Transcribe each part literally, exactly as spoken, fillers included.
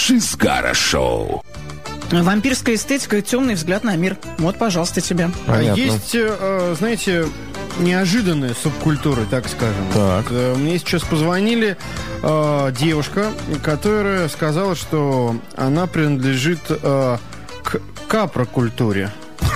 Шизгара-шоу. Вампирская эстетика и темный взгляд на мир. Вот, пожалуйста, тебе. Понятно. Есть, э, знаете, неожиданные субкультуры, так скажем. Так. Вот, э, мне сейчас позвонили э, девушка, которая сказала, что она принадлежит э, к капрокультуре.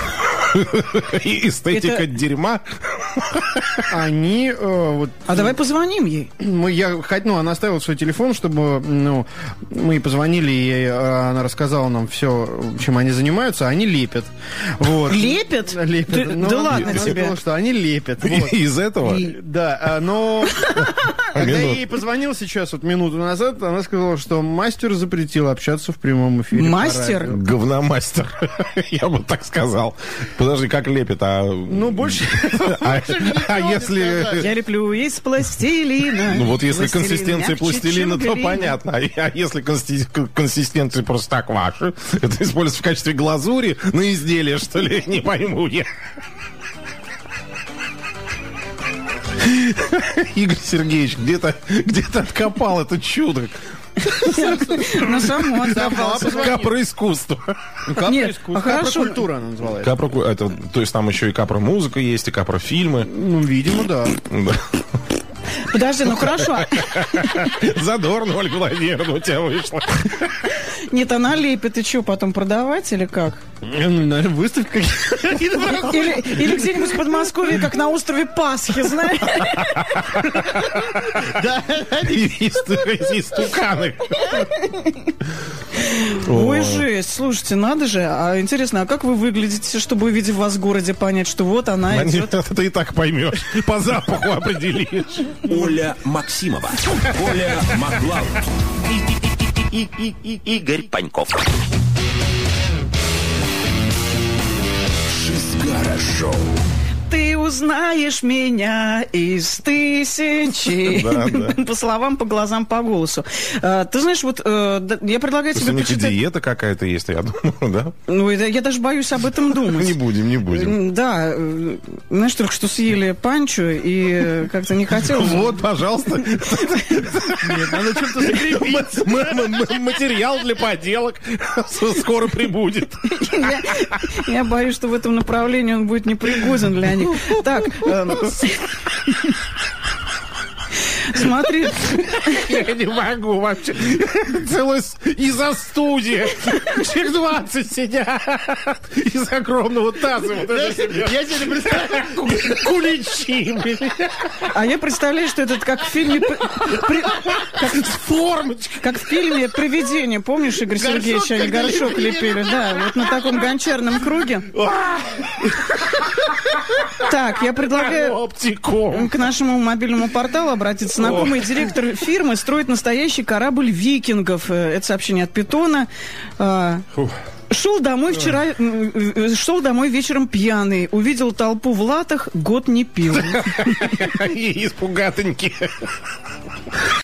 И эстетика Это- дерьма. Они э, вот. А давай позвоним ей. Мы, я, хоть, ну, она оставила свой телефон, чтобы, ну, мы ей позвонили, и э, она рассказала нам все, чем они занимаются, а они лепят. Вот. Лепят? Лепят. Да- Ну, да она ладно сказала, тебе. что они лепят. Вот. Из этого? И- Да, а, но когда я Минут. ей позвонил сейчас, вот минуту назад, она сказала, что мастер запретил общаться в прямом эфире. по Мастер? радио. Говномастер. Я бы так сказал. Подожди, как лепит? А, Ну, больше... а, больше мне а ничего не если... сказать. Я леплю из пластилина. Ну вот если Пластилин консистенция мягче, пластилина, чем то глина. понятно. А а если консисти- консистенция просто так ваша, это используется в качестве глазури на изделие, что ли? Не пойму я. Игорь Сергеевич, где-то где-то откопал это чудо. На само оторвался. Капроискусство. Нет, Капра-искусство. а хорошо. Капра-культура она называется. Капро, это, то есть там еще и капро-музыка есть, и капро-фильмы. Ну, видимо, да. Да. Подожди, ну хорошо. Задорно, Ольга Владимировна, у тебя вышло. Нет, она лепит, и что, потом продавать или как? Ну, наверное, выставка. Или, или где-нибудь в Подмосковье, как на острове Пасхи, знаешь? И исту- истуканы. Ой, жесть, слушайте, надо же. А интересно, а как вы выглядите, чтобы, увидев вас в городе, понять, что вот она Они- идет? Это ты и так поймешь. По запаху определишь. Оля Максимова. Оля Маклауд. И, и, и, и, Игорь Паньков. Шизгара-шоу. Ты узнаешь меня из тысячи. Да, да. По словам, по глазам, по голосу. А, ты знаешь, вот э, да, я предлагаю То есть тебе у них и почитать... диета какая-то есть, я думаю, да? Ну, это- я даже боюсь об этом думать. Не будем, не будем. М, Да, э, знаешь, только что съели панчо и э, как-то не хотелось. Вот, пожалуйста. Нет, надо чем-то закрепить. М- м- м- Материал для поделок скоро прибудет. Я, я боюсь, что в этом направлении он будет непригоден для них. Так, эм, смотри, Я не могу вообще. Целая с- из-за студии. Человек двадцать сидят. Из огромного таза. Вот это себе. Я тебе не представляю. Куличи, блин. а я представляю, что это как в фильме... п- при- как, Формочка. как в фильме «Привидение». Помнишь, Игорь Сергеевич, они когда горшок лепили? Да, вот на таком гончарном круге. Так, я предлагаю Оптиком. к нашему мобильному порталу обратиться. Знакомый директор фирмы строит настоящий корабль викингов. Э, Это сообщение от Питона. А, Шел домой вчера, м, э, шел домой вечером пьяный, увидел толпу в латах, год не пил. И испугатоньки.